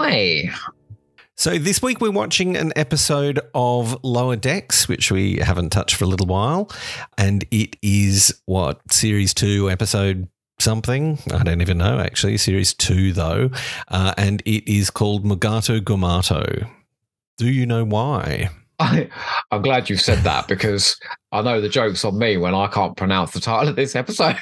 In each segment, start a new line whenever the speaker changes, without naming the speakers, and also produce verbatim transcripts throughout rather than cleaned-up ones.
Hi.
So this week we're watching an episode of Lower Decks, which we haven't touched for a little while. And it is, what, Series two, Episode something? I don't even know, actually. Series two, though. Uh, and it is called Mugato Gumato. Do you know why?
I, I'm glad you've said that because I know the joke's on me when I can't pronounce the title of this episode.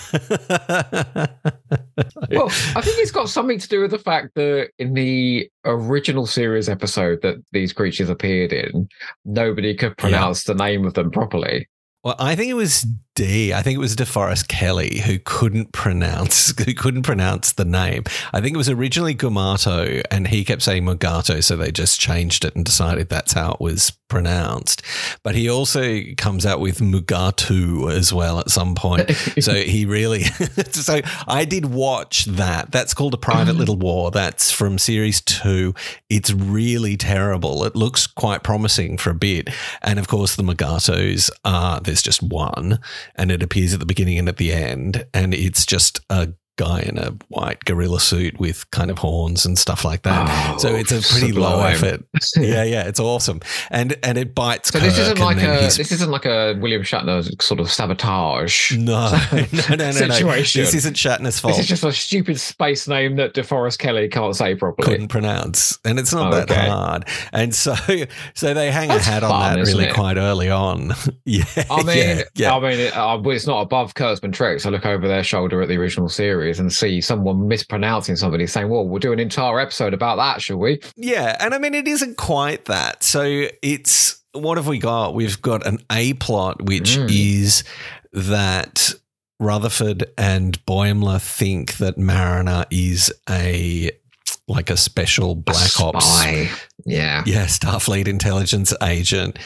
Well, I think it's got something to do with the fact that in the original series episode that these creatures appeared in, nobody could pronounce yeah. the name of them properly.
Well, I think it was D. I think it was DeForest Kelly who couldn't pronounce who couldn't pronounce the name. I think it was originally Gumato, and he kept saying Mugato, so they just changed it and decided that's how it was pronounced. But he also comes out with Mugatu as well at some point. So he really so I did watch that. That's called A Private Little War. That's from series two. It's really terrible. It looks quite promising for a bit. And of course the Mugatos are there's just one. And it appears at the beginning and at the end, and it's just a guy in a white gorilla suit with kind of horns and stuff like that. Oh, so it's a pretty sublime. Low effort. Yeah, yeah, it's awesome, and and it bites.
So
Kirk
this isn't like a
his...
this isn't like a William Shatner sort of sabotage.
No, no, no, no,
situation.
No. This isn't Shatner's fault.
This is just a stupid space name that DeForest Kelly can't say properly,
couldn't pronounce, and it's not
oh,
that
okay.
hard. And so, so they hang
That's
a hat
fun,
on that really
it?
quite early on. yeah,
I mean,
yeah, yeah.
I mean, it, uh, it's not above Kurtzman tricks. I look over their shoulder at the original series and see someone mispronouncing somebody saying, well, we'll do an entire episode about that, shall we?
Yeah, and I mean, it isn't quite that. So it's, what have we got? We've got an A plot, which mm. is that Rutherford and Boimler think that Mariner is a, like a special black
a
ops.
Spy. Yeah.
Yeah, Starfleet intelligence agent.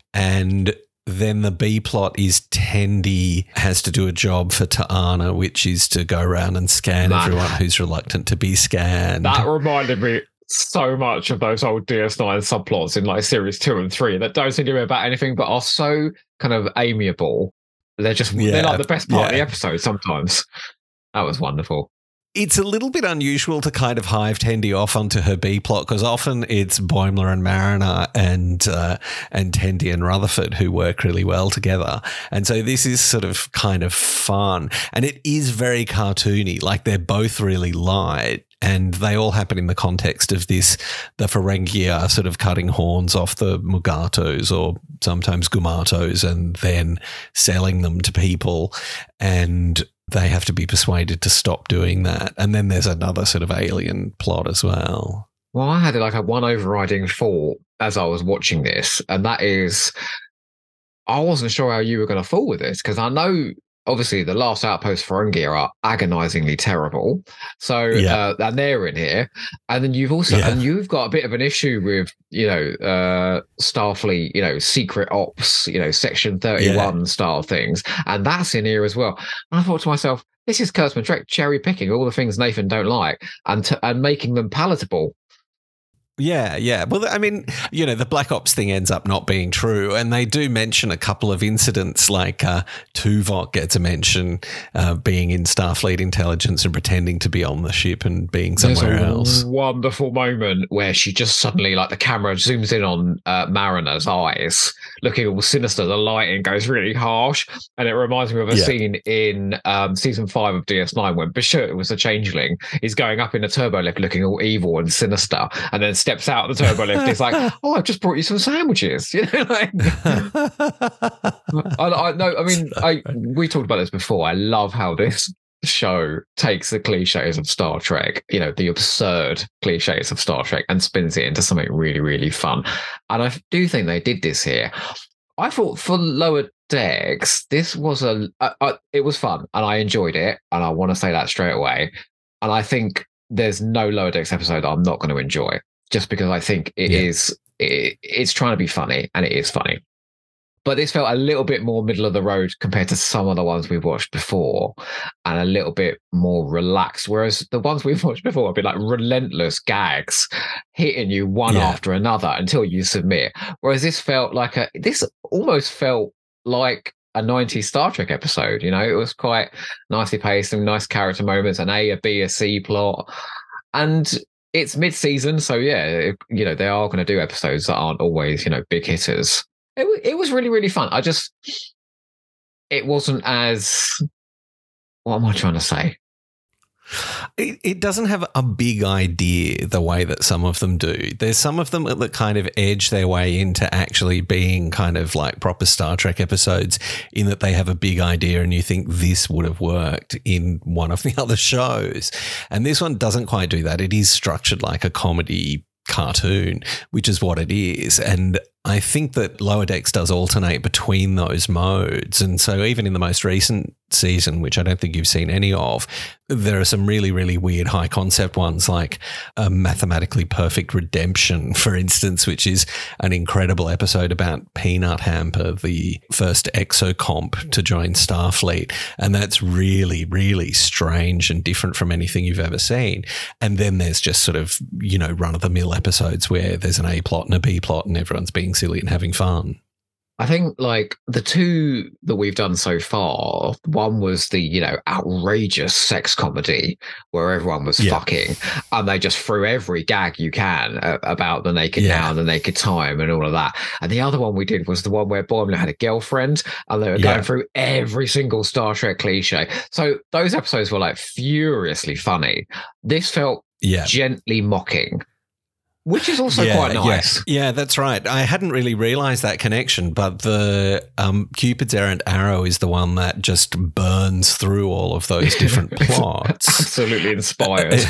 And then the B plot is Tendi has to do a job for T'Ana, which is to go around and scan Man. everyone who's reluctant to be scanned.
That reminded me so much of those old D S nine subplots in like series two and three that don't seem to be about anything but are so kind of amiable. They're just yeah, they're like the best part yeah. of the episode sometimes. That was wonderful.
It's a little bit unusual to kind of hive Tendi off onto her B plot because often it's Boimler and Mariner and uh, and Tendi and Rutherford who work really well together. And so this is sort of kind of fun. And it is very cartoony. Like they're both really light. And they all happen in the context of this, the Ferengi are sort of cutting horns off the Mugatos or sometimes Gumatos and then selling them to people. And they have to be persuaded to stop doing that. And then there's another sort of alien plot as well.
Well, I had like a one overriding thought as I was watching this, and that is I wasn't sure how you were going to fall with this because I know obviously the last outpost Ferengi are agonizingly terrible. So yeah. uh, and they're in here. And then you've also yeah. and you've got a bit of an issue with, you know, uh, Starfleet, you know, secret ops, you know, section thirty-one yeah. style things. And that's in here as well. And I thought to myself, this is Kurtzman Trek cherry picking all the things Nathan don't like and t- and making them palatable.
Yeah, yeah. Well, I mean, you know, the Black Ops thing ends up not being true, and they do mention a couple of incidents like uh, Tuvok gets a mention uh, being in Starfleet intelligence and pretending to be on the ship and being somewhere
There's a
else.
Wonderful moment where she just suddenly, like the camera zooms in on uh, Mariner's eyes, looking all sinister. The lighting goes really harsh, and it reminds me of a yeah. scene in um, season five of D S nine when Bashir, was a changeling, is going up in a turbo lift looking all evil and sinister, and then steps out of the turbo lift. He's like, "Oh, I've just brought you some sandwiches." You know, like, I, I no, I mean, I we talked about this before. I love how this show takes the cliches of Star Trek, you know, the absurd cliches of Star Trek, and spins it into something really, really fun. And I do think they did this here. I thought for Lower Decks, this was a, uh, uh, it was fun, and I enjoyed it, and I want to say that straight away. And I think there's no Lower Decks episode I'm not going to enjoy, just because I think it yeah. is, it, it's trying to be funny, and it is funny. But this felt a little bit more middle of the road compared to some of the ones we've watched before, and a little bit more relaxed. Whereas the ones we've watched before have been like relentless gags hitting you one yeah. after another until you submit. Whereas this felt like a, this almost felt like a nineties Star Trek episode. You know, it was quite nicely paced, some nice character moments, an A, a B, a C plot. And it's mid-season, so yeah, it, you know, they are going to do episodes that aren't always, you know, big hitters. It, it was really, really fun. I just, it wasn't as, what am I trying to say?
It, it doesn't have a big idea the way that some of them do. There's some of them that kind of edge their way into actually being kind of like proper Star Trek episodes in that they have a big idea and you think this would have worked in one of the other shows. And this one doesn't quite do that. It is structured like a comedy cartoon, which is what it is. And I think that Lower Decks does alternate between those modes. And so even in the most recent season, which I don't think you've seen any of, there are some really, really weird high concept ones like a Mathematically Perfect Redemption, for instance, which is an incredible episode about Peanut Hamper, the first exocomp to join Starfleet. And that's really, really strange and different from anything you've ever seen. And then there's just sort of, you know, run-of-the-mill episodes where there's an A plot and a B plot and everyone's being silly and having fun.
I think like the two that we've done so far, one was the, you know, outrageous sex comedy where everyone was yeah. fucking and they just threw every gag you can uh, about the naked yeah. now and the naked time and all of that. And the other one we did was the one where Boimler had a girlfriend and they were yeah. going through every single Star Trek cliche. So those episodes were like furiously funny. This felt yeah. gently mocking. Which is also yeah, quite nice.
Yeah, yeah, that's right. I hadn't really realised that connection, but the um, Cupid's Errant Arrow is the one that just burns through all of those different plots.
Absolutely inspired.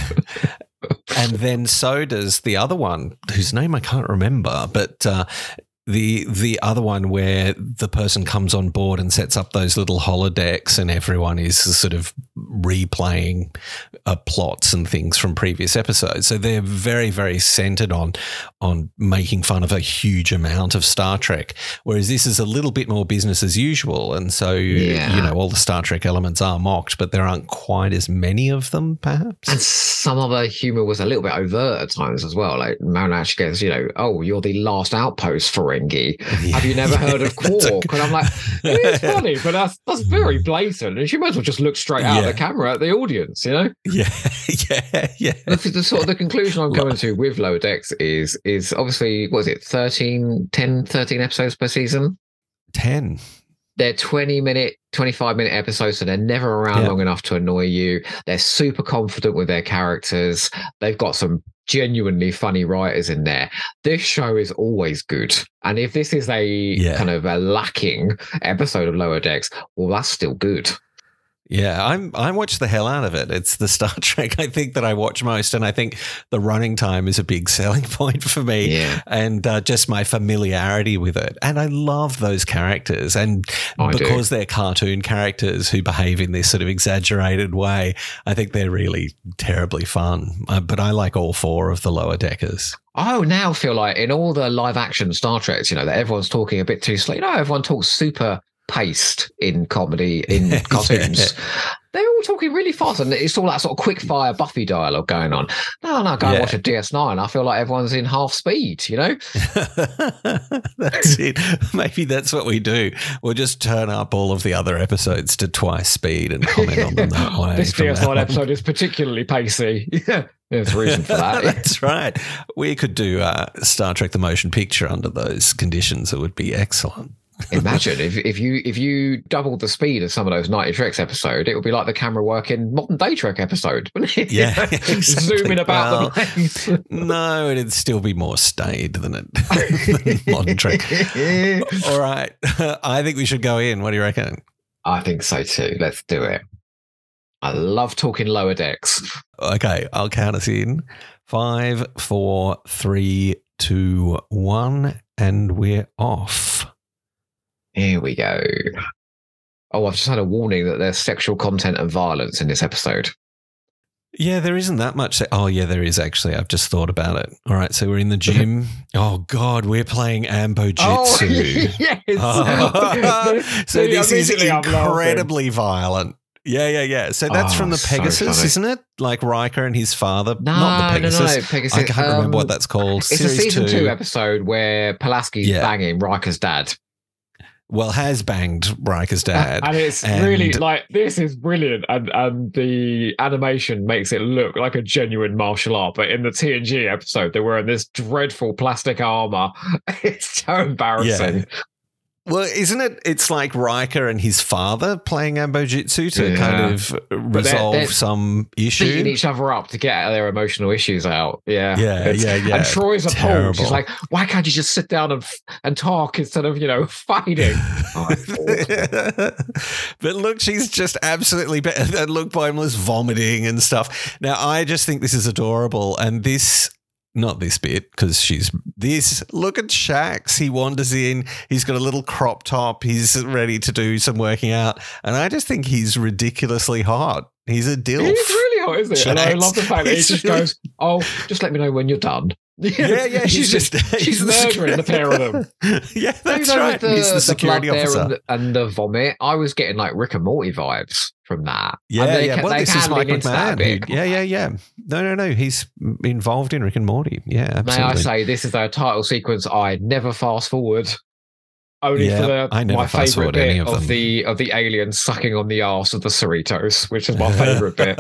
And then so does the other one, whose name I can't remember, but uh, the the other one where the person comes on board and sets up those little holodecks and everyone is sort of replaying uh, plots and things from previous episodes. So they're very, very centered on on making fun of a huge amount of Star Trek, whereas this is a little bit more business as usual. And so, yeah. you know, all the Star Trek elements are mocked, but there aren't quite as many of them, perhaps.
And some of the humour was a little bit overt at times as well. Like Marin actually goes, you know, oh, you're the last outpost, Ferengi. Yeah. Have you never heard of Quark? A- and I'm like, it is funny, but that's that's very blatant. And she might as well just look straight out yeah. of the camera at the audience, you know?
Yeah, yeah, yeah.
The, the sort of the conclusion I'm coming to with Lower Decks is is obviously, what is it, thirteen, ten, thirteen episodes per season?
ten.
They're twenty minute, twenty-five minute episodes, so they're never around yeah. long enough to annoy you. They're super confident with their characters. They've got some genuinely funny writers in there. This show is always good. And if this is a yeah. kind of a lacking episode of Lower Decks, well, that's still good.
Yeah, I'm I watch the hell out of it. It's the Star Trek I think that I watch most, and I think the running time is a big selling point for me,
yeah.
and uh, just my familiarity with it. And I love those characters, and
I
because
do.
they're cartoon characters who behave in this sort of exaggerated way, I think they're really terribly fun. Uh, but I like all four of the Lower Deckers.
I now feel like in all the live action Star Treks, you know, that everyone's talking a bit too slow. You know, everyone talks super paced in comedy, in cartoons. Yeah. They're all talking really fast, and it's all that sort of quick fire Buffy dialogue going on. No, no, go yeah. and watch a D S nine. I feel like everyone's in half speed, you know?
That's it. Maybe that's what we do. We'll just turn up all of the other episodes to twice speed and comment on them that way.
This D S nine episode is particularly pacey. Yeah. There's a reason for that.
That's right. We could do uh, Star Trek the Motion Picture under those conditions. It would be excellent.
Imagine if, if you if you doubled the speed of some of those ninety Treks episode, it would be like the camera work in modern day Trek episode, wouldn't it?
Yeah, exactly.
Zooming about
well,
the place.
No, it'd still be more staid than it than modern Trek. All right, I think we should go in. What do you reckon?
I think so too. Let's do it. I love talking Lower Decks.
Okay, I'll count us in. Five, four, three, two, one, and we're off.
Here we go. Oh, I've just had a warning that there's sexual content and violence in this episode.
Yeah, there isn't that much. Se- oh, yeah, there is actually. I've just thought about it. All right, so we're in the gym. Oh, God, we're playing Ambo Jitsu.
Oh, yes.
Oh. So this is incredibly violent. Yeah, yeah, yeah. So that's oh, from the Pegasus, so isn't it? Like Riker and his father.
No,
Not the Pegasus.
no, no, Pegasus.
I can't um, remember what that's called.
It's
Series
a season
two.
two episode where Pulaski's
yeah.
banging Riker's dad.
well, has banged Riker's dad.
And it's and really like, this is brilliant. And and the animation makes it look like a genuine martial art. But in the T N G episode, they're wearing this dreadful plastic armor. It's so embarrassing.
Yeah. Well, isn't it? It's like Riker and his father playing Ambojitsu to yeah. kind of resolve they're, they're some issue.
Beating each other up to get their emotional issues out. Yeah.
Yeah, it's, yeah, yeah.
And Troy's appalled. She's like, why can't you just sit down and and talk instead of, you know, fighting? Oh,
but look, she's just absolutely... And look, Boimler's vomiting and stuff. Now, I just think this is adorable. And this... Not this bit, because she's this. Look at Shax. He wanders in. He's got a little crop top. He's ready to do some working out. And I just think he's ridiculously hot. He's a dilf.
He's really hot, isn't he? Shax. And I love the fact that he just really... goes, oh, just let me know when you're done.
Yeah, yeah.
She's just, she's, she's murdering the pair of them.
Yeah, that's right. The, he's the security
the
officer.
And the, and the vomit. I was getting like Rick and Morty vibes from that.
Yeah, yeah. Kept, well, this is Mike McMahon. Who, yeah, yeah, yeah. No, no, no. He's involved in Rick and Morty. Yeah, absolutely.
May I say, this is a title sequence I never fast forward. Only yeah, for the,
I never
my favourite bit
of,
of the of the aliens sucking on the arse of the Cerritos, which is my favourite bit.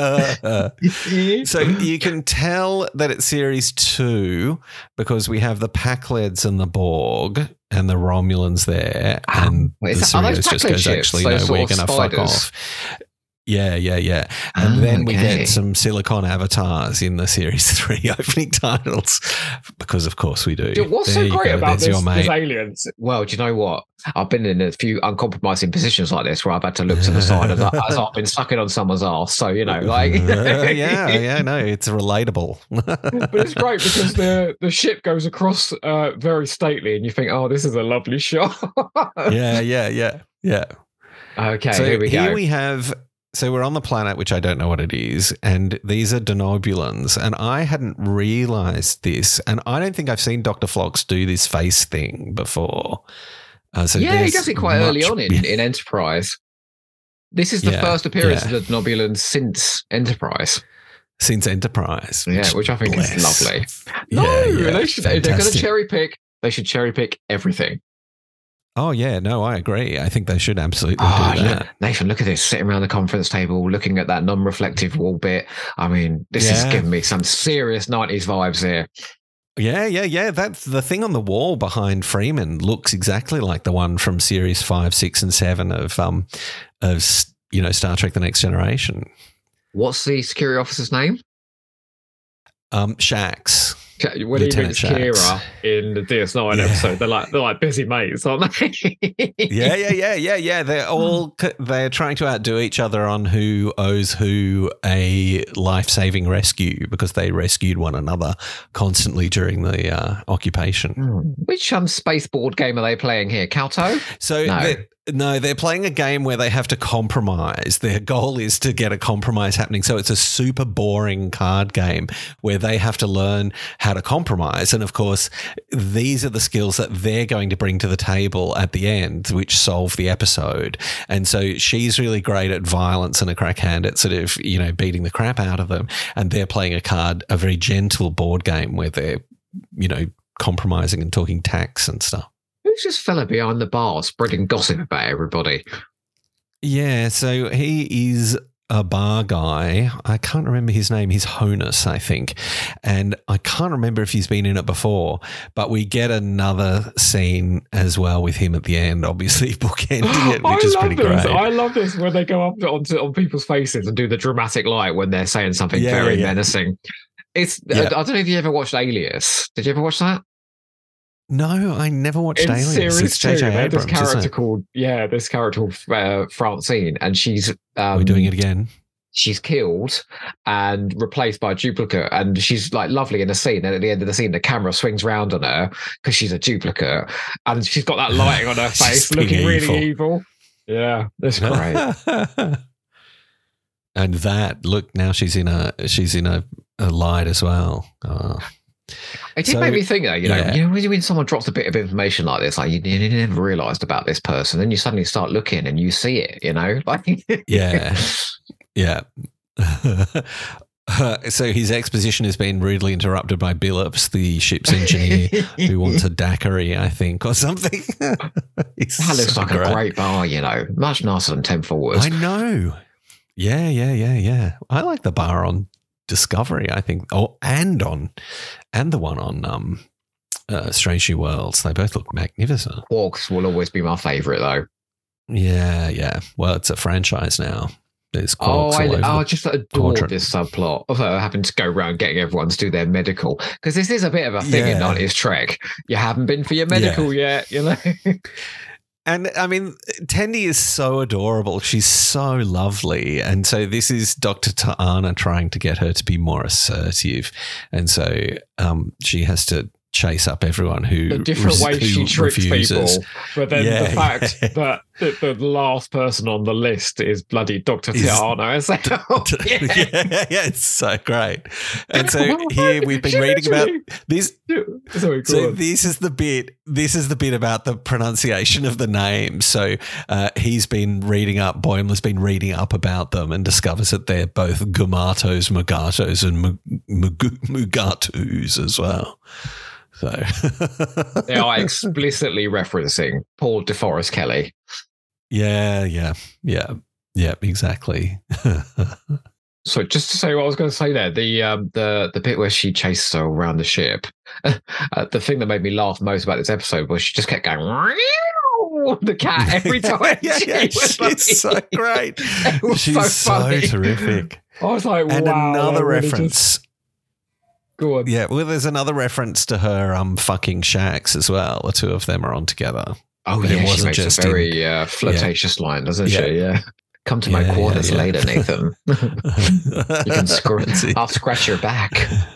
So you can tell that it's series two because we have the Pakleds and the Borg and the Romulans there, and
Wait,
the Cerritos just goes, actually, no, we're going to fuck off. Yeah, yeah, yeah. And oh, then we okay. get some Silicon avatars in the series three opening titles because, of course, we do.
Dude, what's
there
so great
go.
about
There's
this, this aliens? Well, do you know what? I've been in a few uncompromising positions like this where I've had to look to the side as, as I've been sucking on someone's arse. So, you know, like...
uh, yeah, yeah, no, it's relatable.
But it's great because the, the ship goes across uh, very stately and you think, oh, this is a lovely shot.
yeah, yeah, yeah, yeah.
Okay,
so
here we go.
Here we have... So we're on the planet, which I don't know what it is, and these are denobulans, and I hadn't realised this, and I don't think I've seen Doctor Phlox do this face thing before. Uh, so
yeah, he does it quite much, early on in, in Enterprise. This is the yeah, first appearance yeah. of the denobulans since Enterprise.
Since Enterprise.
Yeah, which, which I think bless. is lovely. No,
yeah, yeah,
they should, if they're going to cherry pick, they should cherry pick everything.
Oh, yeah. No, I agree. I think they should absolutely
oh,
do that.
Look, Nathan, look at this. Sitting around the conference table, looking at that non-reflective wall bit. I mean, this yeah. is giving me some serious nineties vibes here.
Yeah, yeah, yeah. That's the thing on the wall behind Freeman looks exactly like the one from series five, six, and seven of, um, of you know, Star Trek: The Next Generation.
What's the security officer's name?
Um, Shax.
When
Lieutenant
he meets Kira in the D S nine yeah. episode, they're like they're like busy mates, aren't they?
yeah, yeah, yeah, yeah, yeah. They're all they're trying to outdo each other on who owes who a life-saving rescue because they rescued one another constantly during the uh, occupation.
Hmm. Which um space board game are they playing here? Calto?
So. No. No, they're playing a game where they have to compromise. Their goal is to get a compromise happening. So it's a super boring card game where they have to learn how to compromise. And of course, these are the skills that they're going to bring to the table at the end, which solve the episode. And so she's really great at violence and a crack hand at sort of, you know, beating the crap out of them. And they're playing a card, a very gentle board game where they're, you know, compromising and talking tax and stuff.
Who's this fella behind the bar spreading gossip about everybody?
Yeah, so he is a bar guy. I can't remember his name. He's Honus, I think. And I can't remember if he's been in it before, but we get another scene as well with him at the end, obviously bookending it, which is pretty
this.
great.
I love this when they go up onto on people's faces and do the dramatic light when they're saying something yeah, very yeah, yeah. menacing. It's yeah. I, I don't know if you ever watched Alias. Did you ever watch that?
No, I never watched
in
Alias.
Series
it's J J
two,
Abrams,
this character
isn't it?
called yeah, this character called uh, Francine, and she's um,
we're doing it again.
She's killed and replaced by a duplicate, and she's like lovely in a scene. And at the end of the scene, the camera swings round on her because she's a duplicate, and she's got that lighting on her face, looking evil. really evil. Yeah, that's great.
And that look now she's in a she's in a, a light as well. Oh.
It did so, make me think though, you know, yeah. you know, when someone drops a bit of information like this, like you, you never realised about this person, then you suddenly start looking and you see it, you know, like
yeah, yeah. Uh, so his exposition has been rudely interrupted by Billups, the ship's engineer, who wants a daiquiri, I think, or something.
That looks
so
like
great.
a great bar, you know. Much nicer than Ten Forward.
I know. Yeah, yeah, yeah, yeah. I like the bar on Discovery, I think. Oh, and on, and the one on um, uh, Strange New Worlds. They both look magnificent.
Quarks will always be my favourite, though.
Yeah, yeah. Well, it's a franchise now. There's
Oh,
quarks
I,
all over
oh, I
the
just adore
quadrant.
this subplot of her having to go around getting everyone to do their medical. Because this is a bit of a thing in
Yeah.
nineties Trek. You haven't been for your medical yet, you know?
And I mean, Tendi is so adorable. She's so lovely. And so this is Doctor Ta'ana trying to get her to be more assertive. And so um, she has to chase up everyone who
The different
res-
ways
who
she tricks
refuses.
people. But then
Yeah,
the fact
yeah.
that the, the last person on the list is bloody Doctor
Is-
Tiana herself.
yeah.
Yeah.
yeah, it's so great. And so here we've been reading about this.
Sorry, go
So
on.
this is the bit. This is the bit about the pronunciation of the names. So uh, he's been reading up. Boimler's been reading up about them and discovers that they're both Gumatos, Mugatos, and Mug- Mug- Mugatus as well. So
They are explicitly referencing Paul DeForest Kelly.
yeah, yeah, yeah, yeah, exactly.
So just to say what I was going to say there, the um, the the bit where she chases her around the ship, uh, the thing that made me laugh most about this episode was she just kept going "Meow," the cat every time.
yeah,
she
yeah,
was
she's
like-
so great.
It was
She's
so
so,
funny.
terrific.
I was like,
And
wow.
another
they really
reference.
just- Go on.
Yeah, well, there's another reference to her um fucking Shax as well. The two of them are on together.
Oh
But it
yeah, she
wasn't
makes
just
a very uh, flirtatious line, doesn't
Yeah.
she? Yeah. Come to my
Yeah,
quarters
yeah, yeah.
later, Nathan. You can screw
That's it.
I'll scratch your back.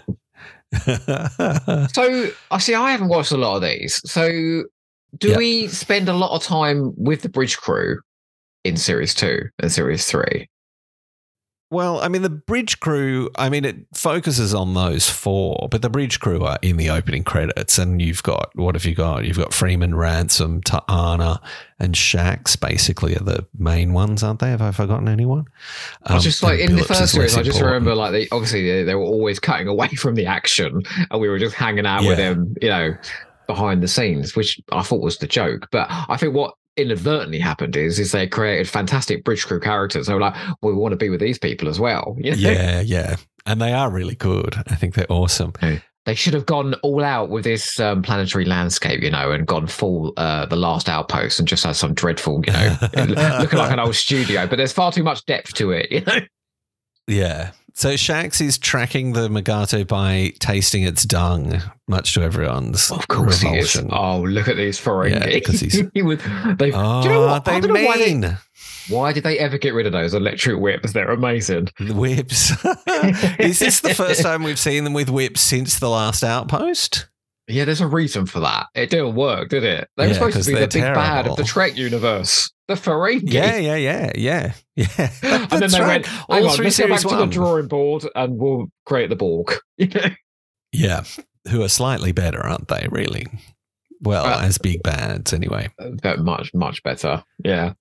So I see. I haven't watched a lot of these. So do
Yeah.
we spend a lot of time with the bridge crew in series two and series three?
Well, I mean, the bridge crew, I mean, it focuses on those four, but the bridge crew are in the opening credits. And you've got, what have you got? You've got Freeman, Ransom, Ta'ana, and Shax basically are the main ones, aren't they? Have I forgotten anyone?
I was
Um,
just like
and
in the
Billups is
first series,
less
I just
important.
remember like they obviously they, they were always cutting away from the action, and we were just hanging out with
Yeah.
them, you know, behind the scenes, which I thought was the joke. But I think what inadvertently happened is is they created fantastic bridge crew characters. They were like, well, we want to be with these people as well. You know?
Yeah, yeah. And they are really good. I think they're awesome.
They should have gone all out with this um, planetary landscape, you know, and gone full uh, The Last Outpost and just had some dreadful, you know, looking like an old studio. But there's far too much depth to it, you know.
Yeah. So Shax is tracking the Mugato by tasting its dung, much to everyone's
Of course he is.
revulsion.
Oh, look at these Ferengi.
Yeah, 'cause he's-
he would, they,
Oh,
do you know what? I
they
don't know why they,
mean
why did they ever get rid of those electric whips? They're amazing.
the whips. Is this the first time we've seen them with whips since the last outpost?
Yeah, there's a reason for that. It didn't work, did it? They were
Yeah,
supposed
'cause
to be the
they're
big bad of
terrible.
the Trek universe. The Ferengi.
Yeah, yeah, yeah, yeah, yeah.
And then
That's
they
right.
went, hang
All
on,
through
let's go back
series
to the
one.
drawing board and we'll create the Borg.
Yeah, who are slightly better, aren't they? Really? Well,
Uh,
as big bads, anyway.
They're much, much better. Yeah.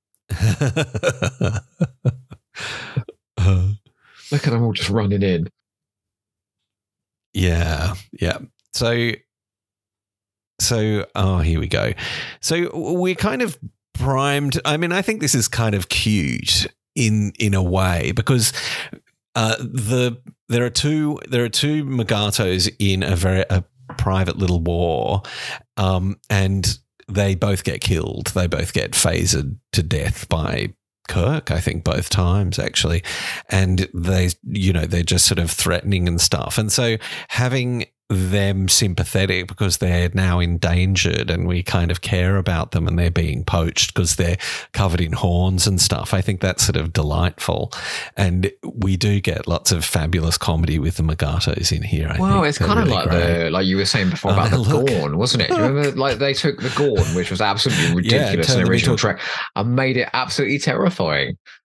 Uh,
Look at them all just running in.
Yeah, yeah. So, so, oh, here we go. So we're kind of primed. I mean, I think this is kind of cute in in a way because uh, the there are two there are two Mugatos in a very a private little war, um, and they both get killed. They both get phasered to death by Kirk, I think both times actually. And they, you know, they're just sort of threatening and stuff. And so having them sympathetic because they're now endangered and we kind of care about them and they're being poached because they're covered in horns and stuff. I think that's sort of delightful. And we do get lots of fabulous comedy with the Mugatos in here. I
Well,
think
it's
They're
kind of
really
like
great.
the like you were saying before
Oh,
about the
look.
Gorn, wasn't it? Do you remember, like they took the Gorn, which was absolutely ridiculous
turned
in the
them
original
into
track, and made it absolutely terrifying.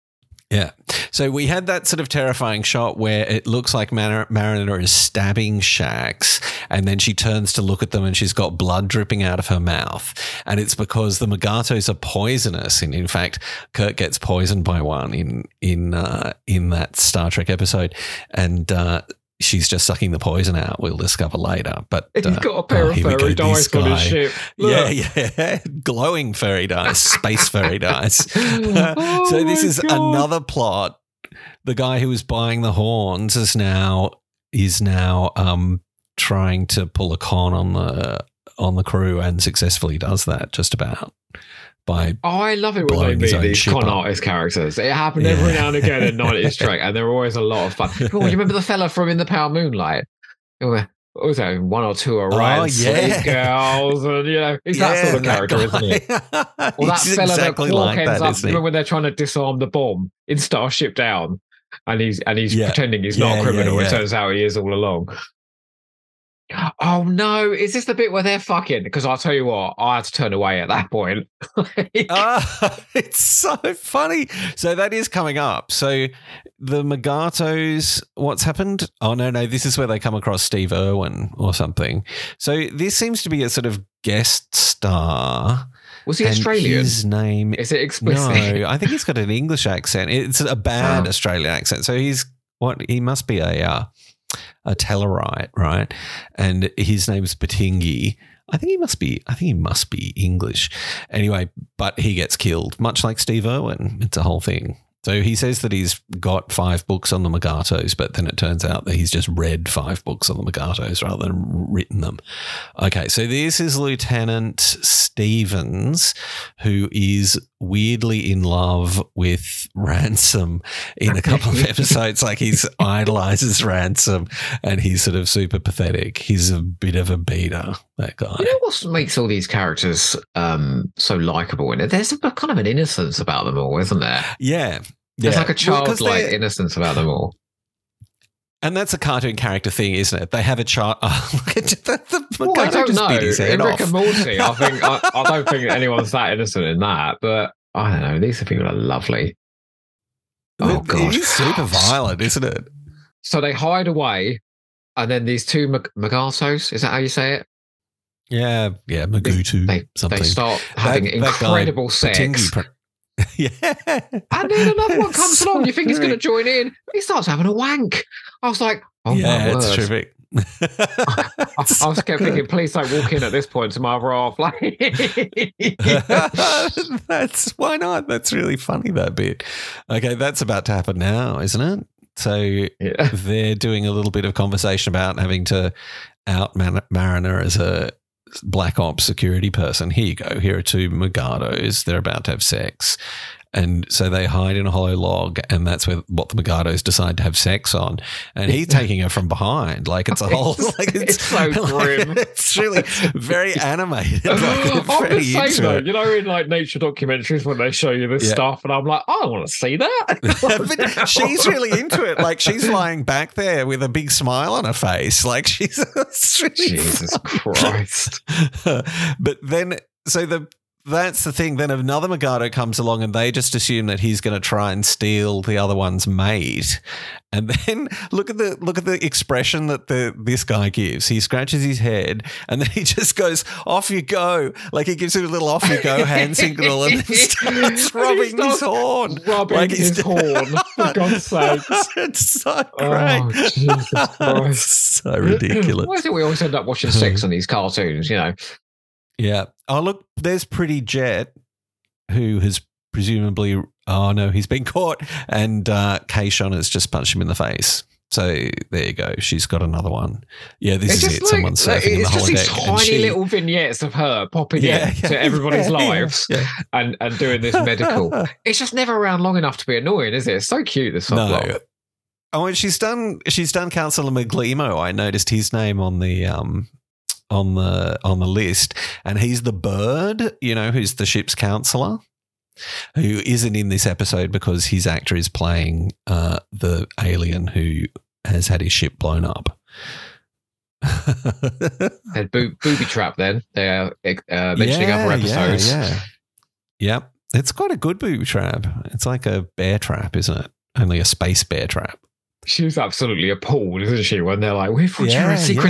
Yeah. So we had that sort of terrifying shot where it looks like Mar- Mariner is stabbing Shax, and then she turns to look at them and she's got blood dripping out of her mouth. And it's because the Magatos are poisonous. And in fact, Kirk gets poisoned by one in in uh, in that Star Trek episode. And uh, she's just sucking the poison out, we'll discover later. But
He's
uh,
got a pair
oh,
of
here we go,
fairy
this
dice on his
guy.
ship.
Yeah,
Look.
yeah. Glowing fairy dice, space fairy dice.
Oh
so this
my
is
God.
another plot. The guy who was buying the horns is now is now um, trying to pull a con on the on the crew and successfully does that just about by
Oh, I love it when they
blowing his
meet
own
these
ship
con
up.
artist characters. It happened
Yeah.
every now and again in nineties Trek, and they're always a lot of fun. Oh, you remember the fella from In the Pale Moonlight? What was that? One or two are right,
Oh, yeah.
sweet girls, and you know, he's that sort of character, isn't he?
he?
Well, that
He's
fella
exactly
that Quark
like
ends
that,
up
isn't he?
remember when they're trying to disarm the bomb in Starship Down, and he's and he's
Yeah.
pretending he's
Yeah,
not a criminal.
yeah,
It
yeah.
turns out he is all along. Oh no! Is this the bit where they're fucking? Because I'll tell you what, I had to turn away at that point.
Ah, it's so funny. So that is coming up. So the Magatos, what's happened? Oh, no, no. This is where they come across Steve Irwin or something. So this seems to be a sort of guest star.
Was he
and
Australian?
His name.
Is it explicit?
No, I think he's got an English accent. It's a bad
Oh.
Australian accent. So he's what? He must be a uh, a Tellarite, right? And his name's Batingi. I think he must be. I think he must be English. Anyway, but he gets killed, much like Steve Irwin. It's a whole thing. So he says that he's got five books on the Magatos, but then it turns out that he's just read five books on the Magatos rather than written them. Okay, so this is Lieutenant Stevens, who is weirdly in love with Ransom in a couple of episodes. Like he idolizes Ransom and he's sort of super pathetic. He's a bit of a beater, that guy.
You know what makes all these characters um, so likable in it? There's a kind of an innocence about them all, isn't there?
Yeah.
There's
yeah.
like a
Well, 'cause
childlike
they're-
innocence about them all.
And that's a cartoon character thing, isn't it? They have a child. Oh, look at the, the
Well, I
Mikado
don't
just
know.
beat his head
In Rick
off.
and Morty, I think I, I don't think anyone's that innocent in that, but I don't know. These people are lovely. Oh
It-
god,
It is super violent, isn't it?
So they hide away, and then these two Mag- Magatos, is that how you say it?
Yeah, yeah, Magutu,
They
something.
they start having
That- that guy,
incredible sex.
Patingi pro- yeah.
And then another one comes
It's
along. You think he's
so
going to join in? He starts having a wank. I was like, oh
yeah,
my
it's
word.
terrific.
I, I was kept thinking, please don't walk in at this point to my other half. Like,
That's why not? That's really funny, that bit. Okay, that's about to happen now, isn't it? So
yeah.
they're doing a little bit of conversation about having to out Man- Mariner as a black ops security person. Here you go. Here are two Magatos. They're about to have sex. And so they hide in a hollow log, and that's where what the Magatos decide to have sex on. And he's taking her from behind, like it's a whole, like it's,
It's so grim.
like, it's really very animated. Like,
I'm
very
the same
into
though.
it.
You know, in like nature documentaries when they show you this
Yeah.
stuff, and I'm like, I don't want to see that.
But she's really into it. Like she's lying back there with a big smile on her face. Like she's it's really
Jesus
fun.
Christ.
But then, so the that's the thing. Then another Magato comes along, and they just assume that he's going to try and steal the other one's mate. And then look at the look at the expression that the this guy gives. He scratches his head, and then he just goes, "Off you go!" Like he gives him a little "off you go" hand signal, and then starts
And he
rubbing
starts
his horn.
Rubbing
Like he's
his horn, for God's sakes.
It's so
Oh,
great.
Jesus Christ.
It's so ridiculous.
Why is it we always end up watching sex on these cartoons, you know?
Yeah. Oh, look, there's Pretty Jet, who has presumably, oh no, he's been caught, and uh, Kayshon has just punched him in the face. So there you go. She's got another one. Yeah, this
It's
is
just
it.
like,
Someone's surfing in the
it's just these
holodeck. and
tiny
she-
little vignettes of her popping
Yeah,
in
yeah,
to everybody's
yeah,
lives
yeah.
and, and doing this medical. It's just never around long enough to be annoying, is it? It's so cute, this subplot.
No. Oh, and she's done. She's done Councillor McGlemo. I noticed his name on the um on the on the list, and he's the bird. You know, who's the ship's councillor, who isn't in this episode because his actor is playing uh, the alien who has had his ship blown up.
And bo- booby trap. Then they're uh, mentioning
Yeah,
other episodes.
Yeah, yeah. Yep. It's quite a good booby trap. It's like a bear trap, isn't it? Only a space bear trap.
She was absolutely appalled, isn't she, when they're like, we thought
Yeah,
you're a secret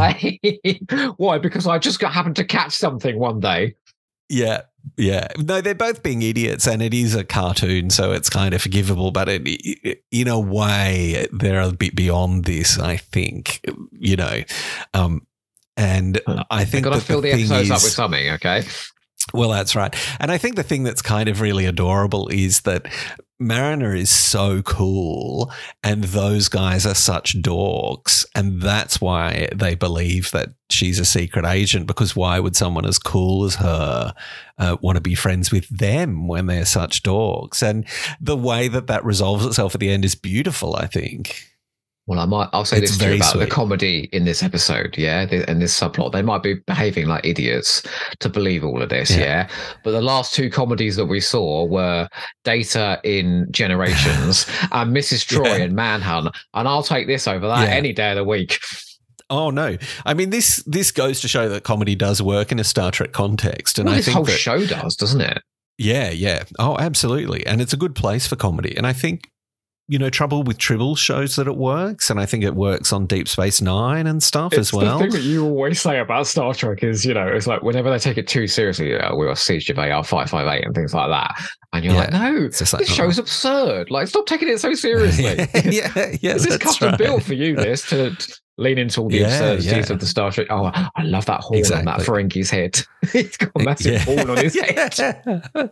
yeah.
spy. Why? Because I just got, happened to catch something one day.
Yeah, yeah. No, they're both being idiots, and it is a cartoon, so it's kind of forgivable. But it, it, in a way, they're a bit beyond this, I think. You know, um, and I think
I've got to
that
fill the,
the thing
episodes
is,
up with something, okay?
Well, that's right. And I think the thing that's kind of really adorable is that Mariner is so cool and those guys are such dorks, and that's why they believe that she's a secret agent, because why would someone as cool as her uh, want to be friends with them when they're such dorks? And the way that that resolves itself at the end is beautiful, I think.
Well, I might. I'll say
It's
this too
very
about the
sweet.
comedy in this episode, yeah, the, and this subplot. They might be behaving like idiots to believe all of this,
Yeah.
yeah. But the last two comedies that we saw were Data in Generations and Missus Troy
Yeah.
in Manhunt, and I'll take this over that
Yeah.
any day of the week.
Oh no! I mean, this this goes to show that comedy does work in a Star Trek context, and
Well,
I
this
think
whole
that,
show does, doesn't it?
yeah, yeah. Oh, absolutely. And it's a good place for comedy. And I think, you know, Trouble with Tribble shows that it works, and I think it works on Deep Space Nine and stuff as well.
The thing that you always say about Star Trek is, you know, it's like whenever they take it too seriously, you know, we got Siege of A R five five eight and things like that, and you're
Yeah.
like, no,
It's just like,
this
oh.
show's absurd. Like, stop taking it so seriously.
yeah, yeah.
Is this
that's
custom
right.
built for you, this, to t- lean into all the
Yeah,
absurdities
yeah.
of the Star Trek? Oh, I love that horn on that
Exactly.
Ferengi's head. He's got a massive
Yeah.
horn on his head.
Yeah.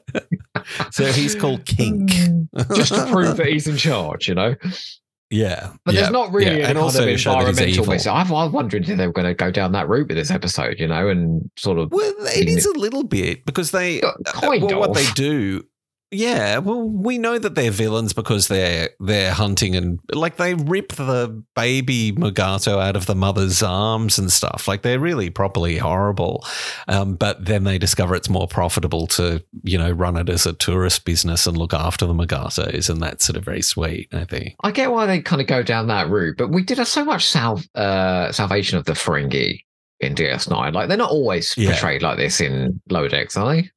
So he's called Kink.
Just to prove that he's in charge, you know?
Yeah.
But
yeah,
there's not really
yeah.
any
and
kind
also
of
to show that he's
environmental
evil.
message. I've, I was wondering if they were going to go down that route with this episode, you know, and sort of.
Well, it is a little bit because they
Uh, kind
well, what
of.
they do. Yeah, well, we know that they're villains because they're they're hunting and like they rip the baby Mugato out of the mother's arms and stuff. Like they're really properly horrible. Um, but then they discover it's more profitable to, you know, run it as a tourist business and look after the Mugatos, and that's sort of very sweet, I think.
I get why they kind of go down that route, but we did have so much salv- uh, salvation of the Ferengi in D S nine. Like, they're not always
Yeah.
portrayed like this in Lower Decks, are they?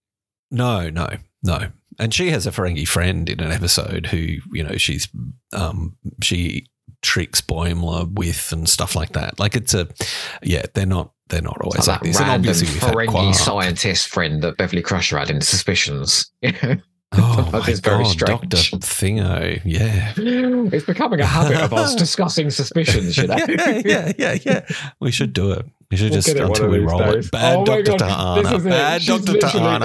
No, no, no. And she has a Ferengi friend in an episode who, you know, she's um she tricks Boimler with and stuff like that. Like it's a yeah, they're not they're not always
It's
like,
like
this.
that
And
random
obviously we've had
Ferengi
Quark.
scientist friend that Beverly Crusher had in Suspicions. You know?
Oh
That
my
is very
god,
strange.
Doctor Thingo, yeah.
It's becoming a habit of us discussing suspicions, you know?
yeah, yeah, yeah, yeah. We should do it. We should
We'll
just
get it one
until
of
we
these
roll
days.
it. Bad
Oh my
Doctor
God, this
Tahana.
is it.
Bad
She's
Doctor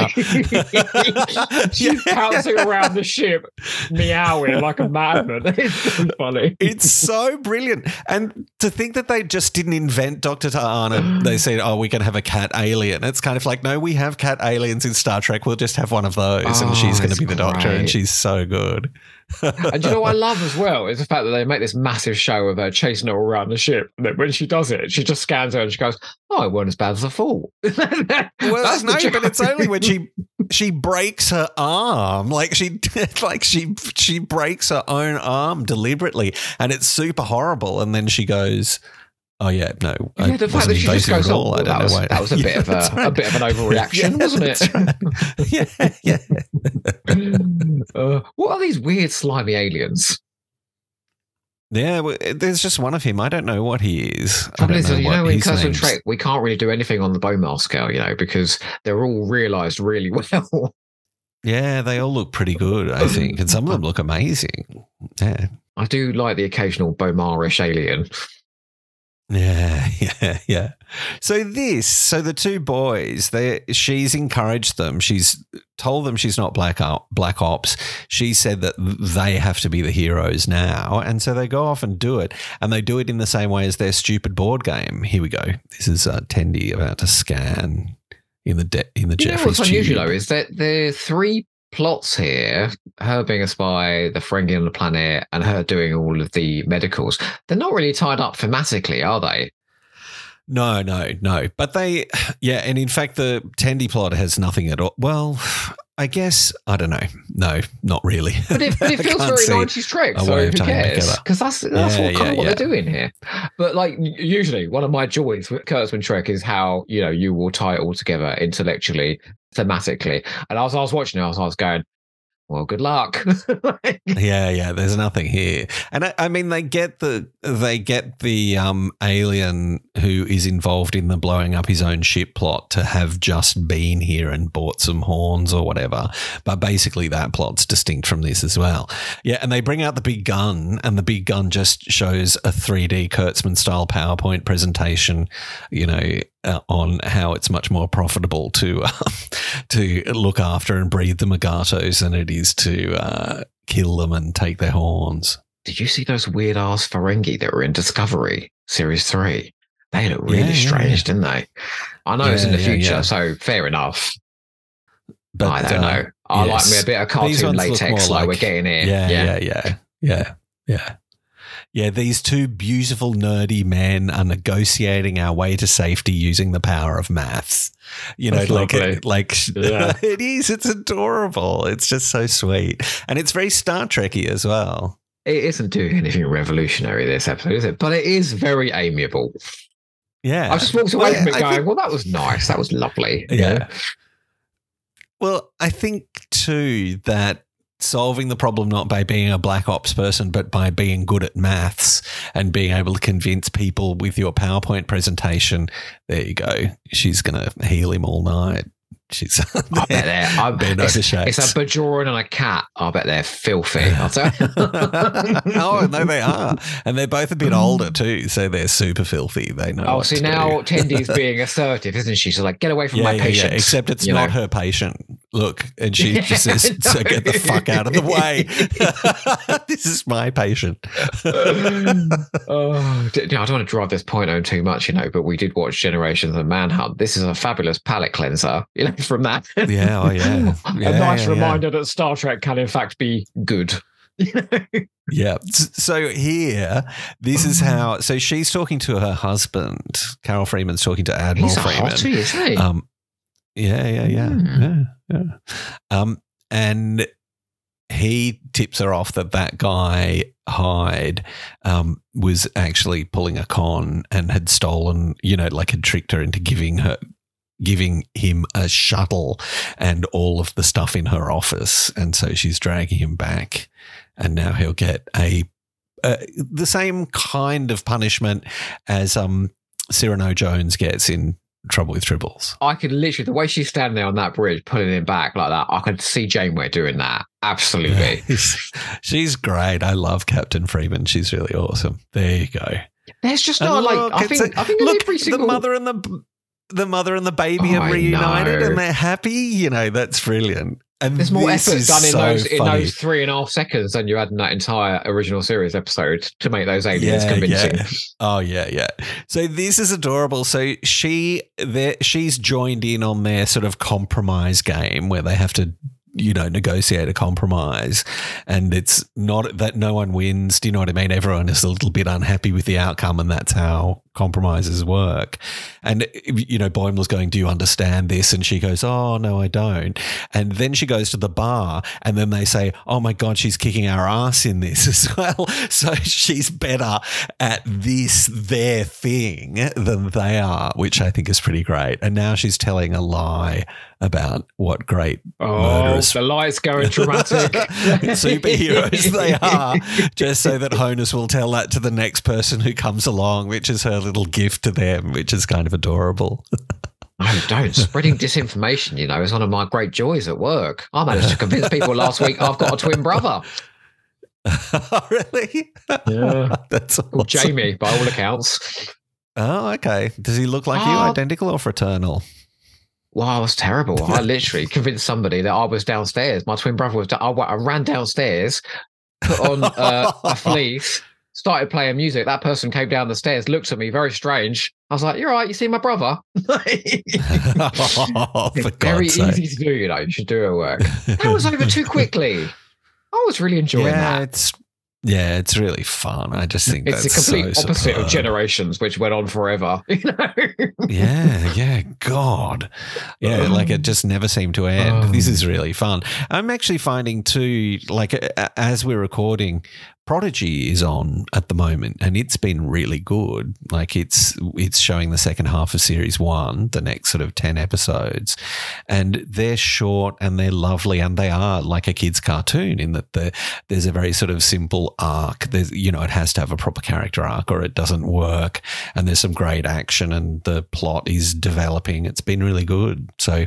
Tahana.
She's
Yeah.
bouncing around the ship, meowing like a madman. It's so funny.
It's so brilliant. And to think that they just didn't invent Doctor Tahana, they said, oh, we can have a cat alien. It's kind of like, no, we have cat aliens in Star Trek. We'll just have one of those.
Oh,
and she's going to
it's
be the doctor.
great.
And she's so good.
And do you know what I love as well is the fact that they make this massive show of her chasing her all around the ship. And then when she does it, she just scans her and she goes, "Oh, it weren't as bad as I thought."
Well,
That's the
no,
joke.
but it's only when she she breaks her arm, like she like she she breaks her own arm deliberately, and it's super horrible. And then she goes, "Oh yeah, no, I
Yeah, the fact
wasn't
that she just
invasive
goes,
at
"Oh,
all." I
well,
don't
that
know
was
why.
that was a
Yeah,
bit of a,
that's
a
right.
bit of an overreaction,
Yeah,
wasn't it?"
that's right. Yeah, yeah.
uh, what are these weird slimy aliens?
Yeah, well, there's just one of him. I don't know what he is. I
Trouble
don't
is,
know
you
what
know, in
his
Curse of
name's-
Trek, we can't really do anything on the Bowmar scale, you know, because they're all realised really well.
Yeah, they all look pretty good, I think, and some of them look amazing. Yeah.
I do like the occasional Bowmarish alien.
Yeah, yeah, yeah. So this, so the two boys, they she's encouraged them. She's told them she's not black op, black ops. She said that they have to be the heroes now, and so they go off and do it, and they do it in the same way as their stupid board game. Here we go. This is uh, Tendi about to scan in the de- in the
You know
Jeffrey's
what's unusual
tube.
though is that there are three plots here: her being a spy, the Ferengi on the planet, and her doing all of the medicals. They're not really tied up thematically, are they?
No, no, no. But they, yeah, and in fact, the Tandy plot has nothing at all. Well, I guess, I don't know. No, not really.
But it, but it feels very nineties Trek, so who cares? Because that's, that's
yeah,
what, kind
yeah,
of what
yeah.
they're doing here. But like usually one of my joys with Kurtzman Trek is how, you know, you will tie it all together intellectually, thematically. And as I was watching it, I was, I was going, well, good luck.
yeah, yeah. There's nothing here, and I, I mean, they get the they get the um, alien who is involved in the blowing up his own ship plot to have just been here and bought some horns or whatever. But basically, that plot's distinct from this as well. Yeah, and they bring out the big gun, and the big gun just shows a three D Kurtzman style PowerPoint presentation. You know. Uh, on how it's much more profitable to uh, to look after and breed the Mugatos than it is to uh, kill them and take their horns.
Did you see those weird ass Ferengi that were in Discovery Series three? They look really
yeah,
strange,
yeah.
didn't they? I know
yeah,
it's in the
yeah,
future,
yeah.
so fair enough.
But
I don't
uh,
know. I
yes.
like me a bit of
These
cartoon
ones look
latex
more
like,
like
we're getting here.
Yeah,
yeah,
yeah, yeah, yeah, yeah. Yeah, these two beautiful, nerdy men are negotiating our way to safety using the power of maths. You know,
That's
like,
lovely.
it, like
Yeah.
it is. It's adorable. It's just so sweet. And it's very Star Trek-y as well.
It isn't doing anything revolutionary, this episode, is it? But it is very amiable.
Yeah.
I just walked away
Well,
from it
I
going,
think-
well, that was nice. That was lovely. you
Yeah.
know?
Well, I think too that solving the problem not by being a black ops person, but by being good at maths and being able to convince people with your PowerPoint presentation, there you go. She's going to heal him all night. She's
I bet they're, I,
bend
it's,
over shakes.
it's a Bajoran and a cat. I bet they're filthy. I'll tell you.
Oh, no, they are. And they're both a bit older too, so they're super filthy. They know
Oh,
what
see,
to
now
do.
Tendy's being assertive, isn't she? She's like, get away from
Yeah,
my
yeah,
patient.
yeah. Except it's
you
not
know?
her patient. Look, and she
Yeah,
just says,
I
so
know.
get the fuck out of the way. This is my patient.
oh, d- I don't want to drive this point home too much, you know, but we did watch Generations and Manhunt. This is a fabulous palate cleanser, you know, from that.
Yeah, oh yeah.
a
Yeah,
nice
yeah,
reminder that Star Trek can, in fact, be good.
Yeah. S- So here, this is how. So she's talking to her husband. Carol Freeman's talking to Admiral
He's a
Freeman.
hottie, isn't he?
Um, yeah, yeah, yeah,
Hmm.
yeah, yeah. Um, and he tips her off that that guy Hyde um, was actually pulling a con and had stolen, you know, like had tricked her into giving her. giving him a shuttle and all of the stuff in her office. And so she's dragging him back, and now he'll get a uh, the same kind of punishment as um, Cyrano Jones gets in Trouble with Tribbles.
I could literally, the way she's standing there on that bridge, pulling him back like that, I could see Janeway doing that. Absolutely.
She's great. I love Captain Freeman. She's really awesome. There you go.
There's just
And
not like,
look,
I
it's
think,
a-
I think in
look,
every single...
the mother and the the mother and the baby
Oh,
have
I
reunited
know.
and they're happy. You know, that's brilliant. And
There's more
this
effort
is
done in
so
those in
funny.
those three and a half seconds than you had in that entire original series episode to make those aliens
Yeah,
convincing.
yeah. Oh yeah, yeah. So this is adorable. So she, there, she's joined in on their sort of compromise game where they have to, you know, negotiate a compromise, and it's not that no one wins. Do you know what I mean? Everyone is a little bit unhappy with the outcome, and that's how compromises work. And, you know, Boimler's going, do you understand this? And she goes, oh, no, I don't. And then she goes to the bar, and then they say, oh my God, she's kicking our ass in this as well. So she's better at this, their thing than they are, which I think is pretty great. And now she's telling a lie about what great
Oh,
murderous
the lights going dramatic.
superheroes they are, just so that Honus will tell that to the next person who comes along, which is her little gift to them, which is kind of adorable.
No, don't. Spreading disinformation, you know, is one of my great joys at work. I managed to convince people last week I've got a twin brother.
Really?
Yeah.
That's awesome.
Called Jamie, by all accounts.
Oh, okay. Does he look like you,
Oh.
identical or fraternal?
Well, I was terrible. I literally convinced somebody that I was downstairs. My twin brother was down. I, wa- I ran downstairs, put on uh, a fleece, started playing music. That person came down the stairs, looked at me very strange. I was like, you're right, you see my brother?
Oh, for
Very
God's sake.
easy to do, you know. You should do it at work. That was over too quickly. I was really enjoying
yeah,
that.
it's Yeah, it's really fun. I just think
it's
that's
the complete
so
opposite
superb.
of Generations, which went on forever. You know?
Yeah, yeah, God. Yeah, like it just never seemed to end.
Um,
This is really fun. I'm actually finding too, like a- as we're recording, Prodigy is on at the moment, and it's been really good. Like it's it's showing the second half of series one, the next sort of ten episodes, and they're short and they're lovely, and they are like a kid's cartoon in that the, there's a very sort of simple arc. There's, you know, it has to have a proper character arc or it doesn't work, and there's some great action and the plot is developing. It's been really good. So,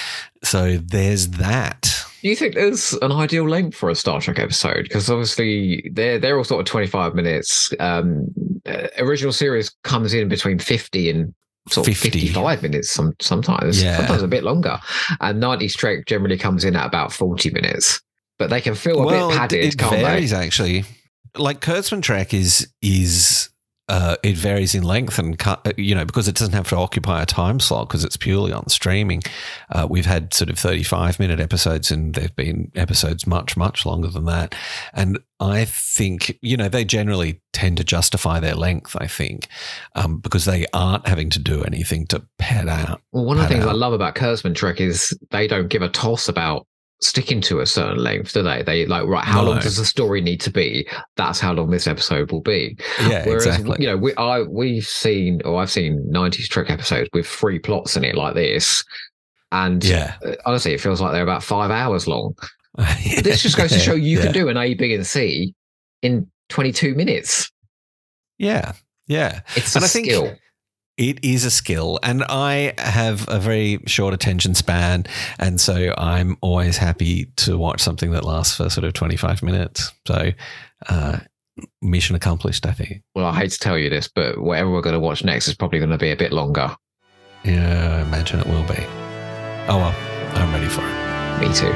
so there's that.
Do you think there's an ideal length for a Star Trek episode? Because obviously they're they're all sort of twenty-five minutes. Um, uh, original series comes in between fifty and sort of
fifty.
fifty-five minutes. Some sometimes,
Yeah.
sometimes a bit longer. And nineties Trek generally comes in at about forty minutes. But they can feel a
well,
bit padded,
it, it
can't
varies
they?
actually. Like Kurtzman Trek is is. Uh, it varies in length and, cu- you know, because it doesn't have to occupy a time slot because it's purely on streaming. Uh, we've had sort of thirty-five minute episodes and there've been episodes much, much longer than that. And I think, you know, they generally tend to justify their length, I think, um, because they aren't having to do anything to pad out.
Well, one of the
pad
things I
out.
love about Kurtzman Trek is they don't give a toss about sticking to a certain length, do they? They like, right, how
No.
long does the story need to be? That's how long this episode will be.
Yeah,
Whereas,
exactly.
you know, we I we've seen, or I've seen nineties Trek episodes with three plots in it like this, and
Yeah.
uh, honestly, it feels like they're about five hours long. This just goes to show you
yeah.
can do an A, B, and C in twenty-two minutes.
Yeah, yeah.
It's
And
a
I think-
skill.
It is a skill, and I have a very short attention span, and so I'm always happy to watch something that lasts for sort of twenty-five minutes. So, uh, mission accomplished, I think.
Well, I hate to tell you this, but whatever we're going to watch next is probably going to be a bit longer.
Yeah, I imagine it will be. Oh well, I'm ready for it.
Me too.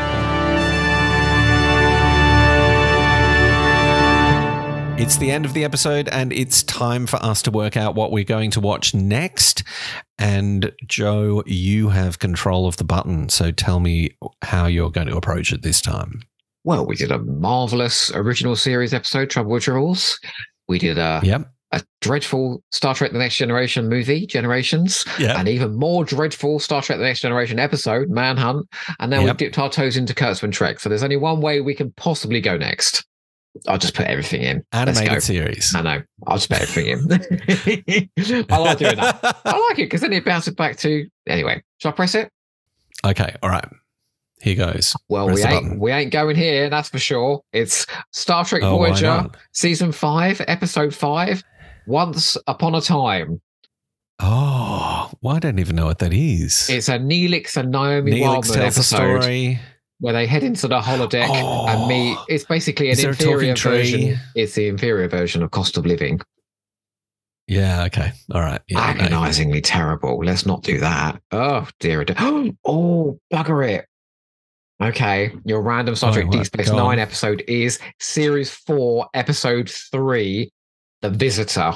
It's the end of the episode, and it's time for us to work out what we're going to watch next. And Joe, you have control of the button, so tell me how you're going to approach it this time.
Well, we did a marvelous original series episode, Trouble with Tribbles. We did a,
Yep.
a dreadful Star Trek The Next Generation movie, Generations,
Yeah.
an even more dreadful Star Trek The Next Generation episode, Manhunt, and then
Yep.
we've dipped our toes into Kurtzman Trek. So there's only one way we can possibly go next. I'll just put everything in. Let's
Animated
go.
series.
I know. I'll just put everything in. I like doing that. I like it because then it bounces back to... Anyway, shall I press it?
Okay, all right. Here goes.
Well,
Press
we
the
ain't
button.
we ain't going here, that's for sure. It's Star Trek
Oh, why
Voyager,
not?
season five, episode five, Once Upon a Time.
Oh, well, I don't even know what that is.
It's a Neelix and Naomi
Neelix
Wildman
tells the
episode
story.
where they head into the holodeck
Oh.
and meet. It's basically an
Is there a talking
inferior
tree?
version. It's the inferior version of Cost of Living.
Yeah, okay. All right. Yeah, no.
Agonizingly terrible. Let's not do that. Oh, dear. dear. Oh, bugger it. Okay, your random Star
Oh,
Trek Deep
what?
Space
Go on.
Nine episode is Series Four, Episode Three, The Visitor.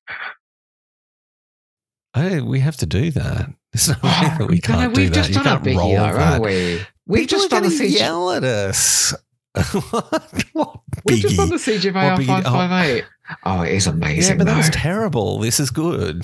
Oh, we have to do that. There's no way that we
No,
can't do
we've
that.
just
You
done a
can't
biggie,
roll
though,
that.
haven't we? We've
People
just
are
done the
gonna
siege.
yell at us. what? What
We've just done
biggie?
the siege of A
What
R
biggie?
five five eight. Oh, it is
Yeah,
amazing.
but that was
though.
terrible. This is good.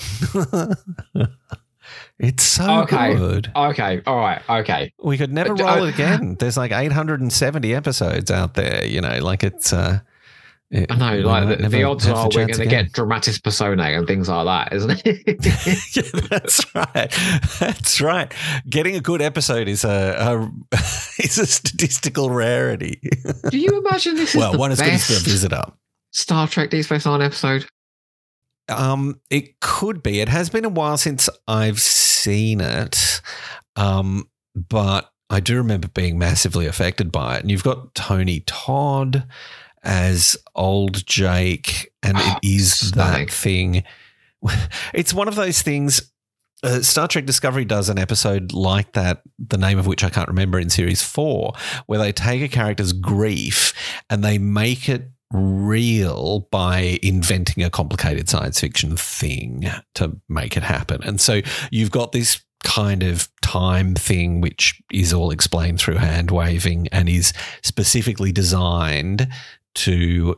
It's so
Okay.
good.
Okay, all right, okay.
We could never
Uh,
roll
uh,
it again. There's like eight hundred seventy episodes out there, you know, like it's. Uh, it,
I know,
we
like
might
the, the
never
odds
have
are we're
chance
going to
again.
get dramatis personae and things like that, isn't it?
Yeah, that's right. That's right. Getting a good episode is a, a is a statistical rarity.
Do you imagine this is
well,
the
one as good as
best
the Visitor.
Star Trek Deep Space Nine episode?
Um, it could be. It has been a while since I've seen it, um, but I do remember being massively affected by it. And you've got Tony Todd as old Jake, and
Oh,
it is
stunning.
that thing. It's one of those things. Uh, Star Trek Discovery does an episode like that, the name of which I can't remember, in series four, where they take a character's grief and they make it real by inventing a complicated science fiction thing to make it happen. And so you've got this kind of time thing, which is all explained through hand waving and is specifically designed to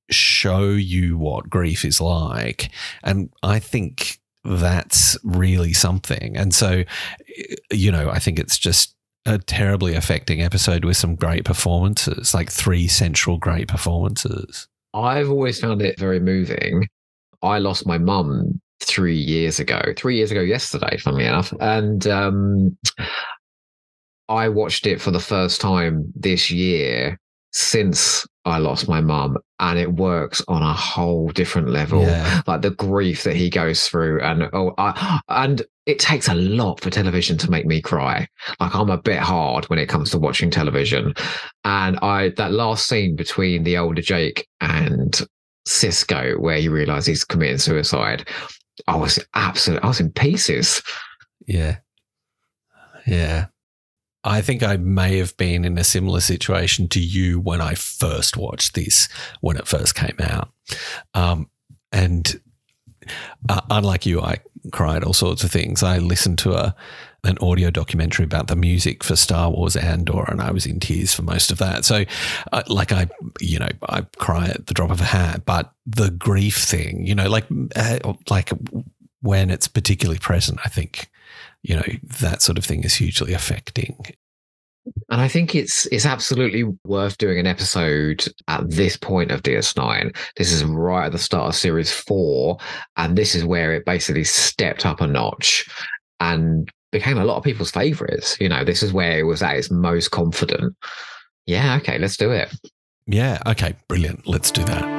show you what grief is like. And I think that's really something. And so, you know, I think it's just a terribly affecting episode with some great performances, like three central great performances.
I've always found it very moving. I lost my mum three years ago, three years ago yesterday, funnily enough. And um, I watched it for the first time this year since I lost my mum, and it works on a whole different level.
Yeah.
Like the grief that he goes through, and oh, I, and it takes a lot for television to make me cry. Like I'm a bit hard when it comes to watching television, and I that last scene between the older Jake and Cisco, where you realise he's committing suicide, I was absolutely, I was in pieces.
Yeah, yeah. I think I may have been in a similar situation to you when I first watched this, when it first came out. Um, and uh, unlike you, I cried all sorts of things. I listened to a an audio documentary about the music for Star Wars Andor, and I was in tears for most of that. So, uh, like I, you know, I cry at the drop of a hat. But the grief thing, you know, like uh, like when it's particularly present, I think, you know, that sort of thing is hugely affecting.
And I think it's it's absolutely worth doing an episode at this point of D S nine. This is right at the start of series four, and this is where it basically stepped up a notch and became a lot of people's favourites. You know, this is where it was at its most confident. Yeah, okay, let's do it.
Yeah, okay, brilliant. Let's do that.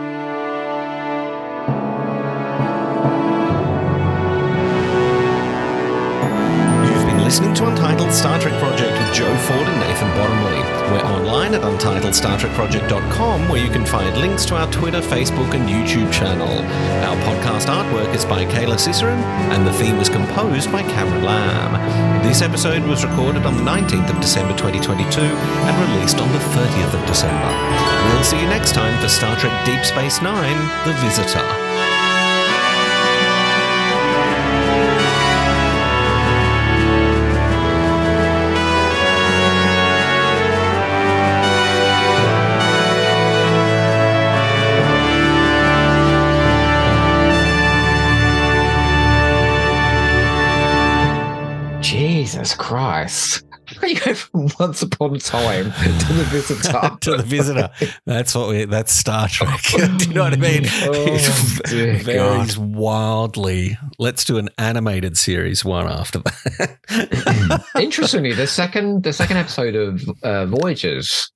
Listening to Untitled Star Trek Project with Joe Ford and Nathan Bottomley. We're online at untitled star trek project dot com, where you can find links to our Twitter, Facebook and YouTube channel. Our podcast artwork is by Kayla Cicerin, and the theme was composed by Cameron Lamb. This episode was recorded on the nineteenth of December twenty twenty-two and released on the thirtieth of December. We'll see you next time for Star Trek Deep Space Nine, The Visitor.
Jesus Christ. How you go from Once Upon a Time to The Visitor?
To The Visitor. That's what we, that's Star Trek. Do you know what I mean?
Oh,
it varies
God.
wildly. Let's do an animated series one after that.
Interestingly, the second the second episode of uh, Voyagers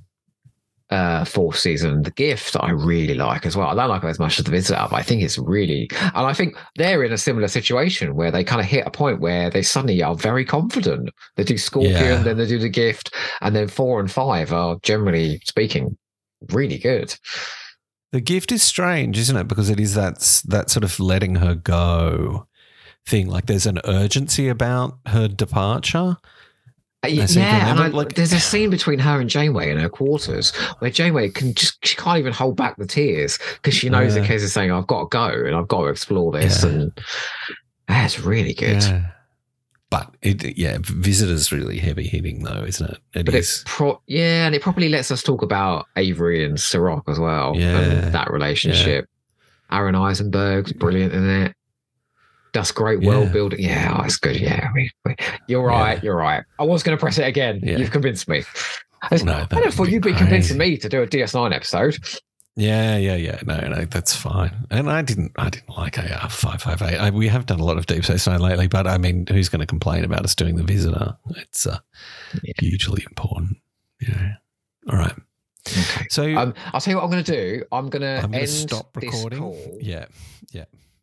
uh, fourth season, The Gift, I really like as well. I don't like it as much as The Visitor, but I think it's really, and I think they're in a similar situation where they kind of hit a point where they suddenly are very confident. They do Scorpion,
Yeah.
then they do The Gift, and then four and five are generally speaking really good.
The Gift is strange, isn't it? Because it is that, that sort of letting her go thing. Like there's an urgency about her departure.
Uh, Yeah,
seem to
and
remember,
I,
like-
there's a scene between her and Janeway in her quarters where Janeway can just, she can't even hold back the tears because she knows
Yeah.
that Kez is saying, I've got to go and I've got to explore this.
Yeah.
And that's really good.
Yeah. But it, yeah, Visitor's really heavy hitting though, isn't it? It
But
is.
it pro- yeah, and it probably lets us talk about Avery and Sirach as well.
Yeah.
And that relationship. Aaron Eisenberg's brilliant in it. That's great
Yeah.
world building. Yeah, oh, it's good. Yeah, we, we, you're right.
Yeah.
You're right. I was going to press it again.
Yeah.
You've convinced me. I,
No,
I
that
don't
would
thought
be
you'd be
crazy.
convincing me to do a D S nine episode.
Yeah, yeah, yeah. No, no, that's fine. And I didn't, I didn't like A R five five eight. I, we have done a lot of Deep Space Nine lately, but I mean, who's going to complain about us doing The Visitor? It's uh,
Yeah.
hugely important. Yeah. All right.
Okay.
So
Um, I'll tell you what I'm going to do. I'm going to
I'm going
end
to stop
this
recording.
call.
Yeah, yeah.